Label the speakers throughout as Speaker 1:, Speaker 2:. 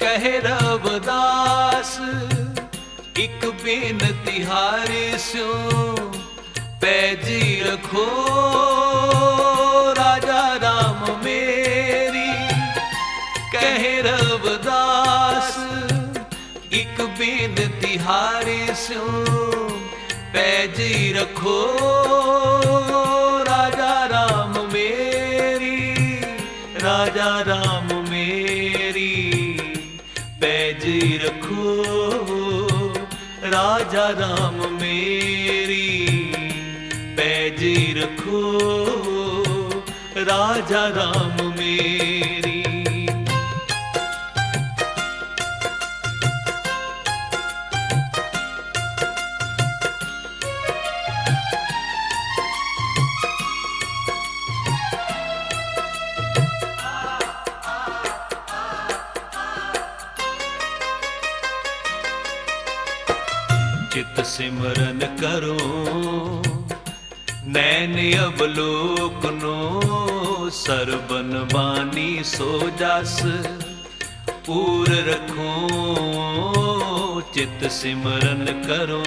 Speaker 1: कहे रवदास एक बेनती हारे स्यो पैजी रखो राजा राम मेरी। कहे रवदास एक बेनती हारे स्यो पैजी रखो राजा राम मेरी। राजा राम मेरी पैजी रखो राजा राम मेरी पैजी रखो राजा राम मेरी। चित सिमरन करो नैन अवलोकनो सरबन बानी सो जस पूर रखो। चित सिमरन करो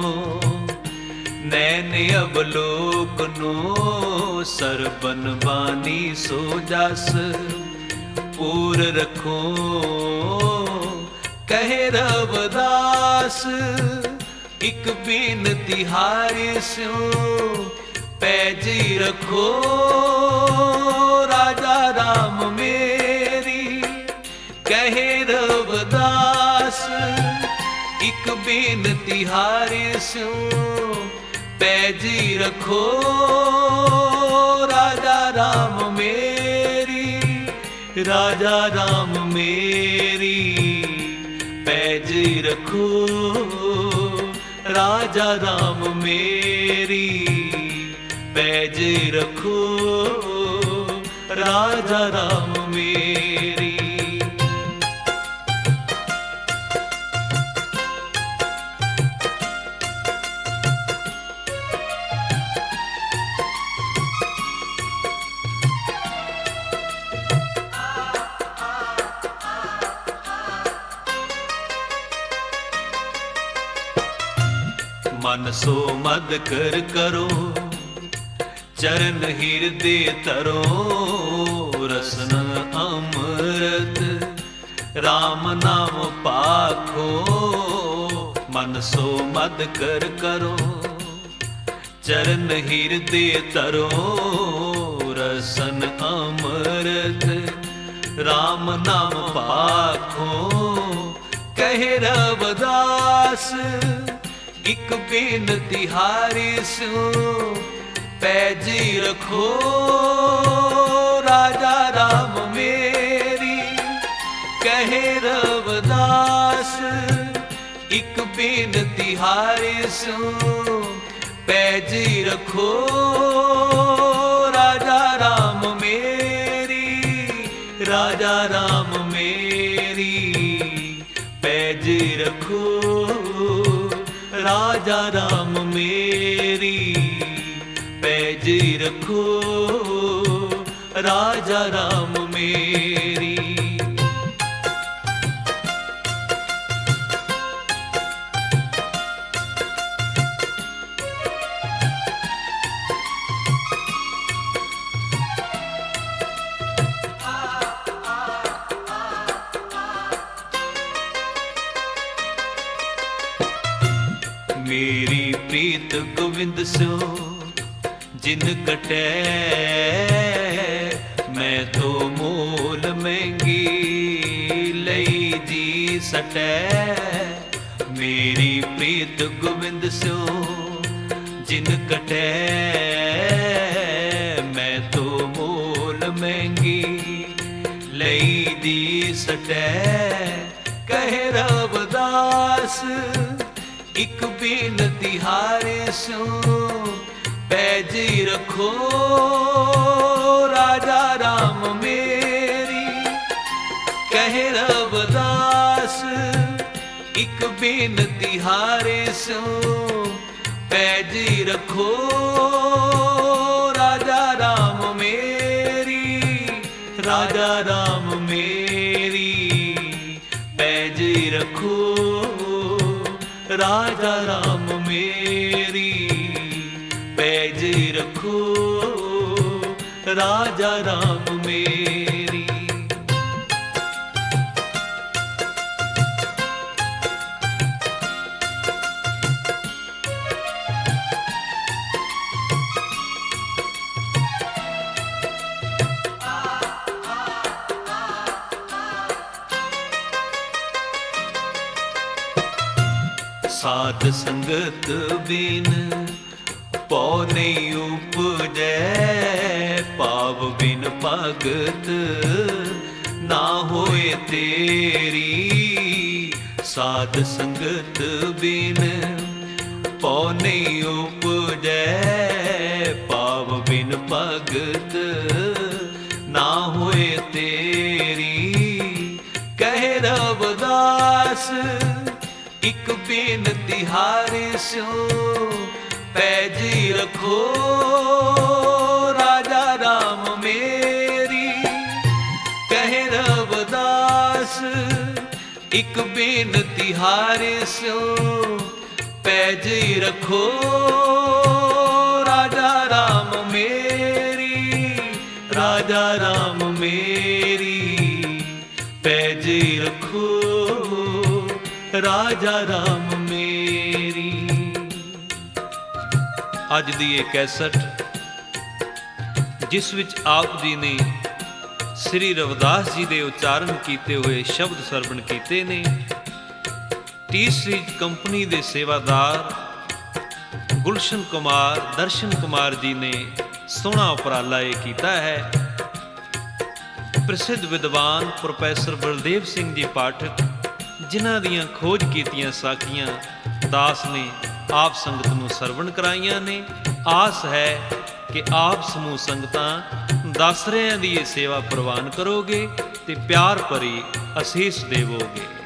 Speaker 1: नैन अवलोकनो सरबन बानी सो जस पूर रखो। कहे रवदास एक बेनती हारे स्यो पैजी रखो राजा राम मेरी। कहे रवदास एक बेनती हारे स्यो पैजी रखो राजा राम मेरी। राजा राम मेरी पैजी रखो राजा राम मेरी पैजी रखो राजा राम मेरी। मन सो मद कर करो चरण हृदय तरो रसन अमृत राम नाम पाखो। मन सो मद कर करो चरण हृदय तरो रसन अमृत राम नाम पाखो। कहे रवदास एक बेनती हारे स्यो पैजी रखो राजा राम मेरी। कहे रवदास एक बेनती हारे स्यो पैजी रखो राजा राम मेरी। राजा राम मेरी पैजी रखो राजा राम मेरी पैजी रखो राजा राम मेरी। मेरी प्रीत गोविंद स्यो जिन कटे मैं तो मोल महंगी लई जी सटे। मेरी प्रीत गोविंद स्यो जिन कटे मैं तो मोल महंगी लई दी सटे। कहे रवदास एक बेनती हारे स्यो पैजी रखो राजा राम मेरी। कहे रवदास एक बेनती हारे स्यो पैजी रखो राजा राम मेरी। राजा राम मेरी रखो राजा राम मेरी, पैज रखो राजा राम मेरी। साध संगत बिन पौ नहीं उपजै, पाव बिन भगत ना होए तेरी। साध संगत बिन पौ नहीं उपजै, पाव बिन भगत ना होए तेरी। कहे रविदास इक बेनती हारे स्यों, पैज रखो राजा राम मेरी। कहे रविदास इक बेनती हारे स्यों, पैज रखो राजा राम मेरी। राजा राम मेरी, पैज रखो राजा राम मेरी। ਅੱਜ ਦੀ ਇਹ ਕੈਸਟ ਜਿਸ ਵਿੱਚ ਆਪ ਜੀ ਨੇ ਸ੍ਰੀ ਰਵਿਦਾਸ ਜੀ ਦੇ ਉਚਾਰਨ ਕੀਤੇ ਹੋਏ ਸ਼ਬਦ ਸਰਵਣ ਕੀਤੇ ਨੇ, ਟੀ ਸੀਰੀਜ਼ ਕੰਪਨੀ ਦੇ ਸੇਵਾਦਾਰ ਗੁਲਸ਼ਨ ਕੁਮਾਰ, ਦਰਸ਼ਨ ਕੁਮਾਰ ਜੀ ਨੇ ਸੋਹਣਾ ਉਪਰਾਲਾ ਇਹ ਕੀਤਾ ਹੈ। ਪ੍ਰਸਿੱਧ ਵਿਦਵਾਨ ਪ੍ਰੋਫੈਸਰ ਬਲਦੇਵ ਸਿੰਘ ਜੀ ਪਾਠਕ, ਜਿਨ੍ਹਾਂ ਦੀਆਂ ਖੋਜ ਕੀਤੀਆਂ ਸਾਖੀਆਂ ਦਾਸ ਨੇ ਆਪ ਸੰਗਤ ਨੂੰ ਸਰਵਣ ਕਰਾਈਆਂ ਨੇ। ਆਸ ਹੈ ਕਿ ਆਪ ਸਮੂਹ ਸੰਗਤਾਂ ਦਾਸਰਿਆਂ ਦੀ ਇਹ ਸੇਵਾ ਪ੍ਰਵਾਨ ਕਰੋਗੇ ਤੇ ਪਿਆਰ ਭਰੀ ਅਸੀਸ ਦੇਵੋਗੇ।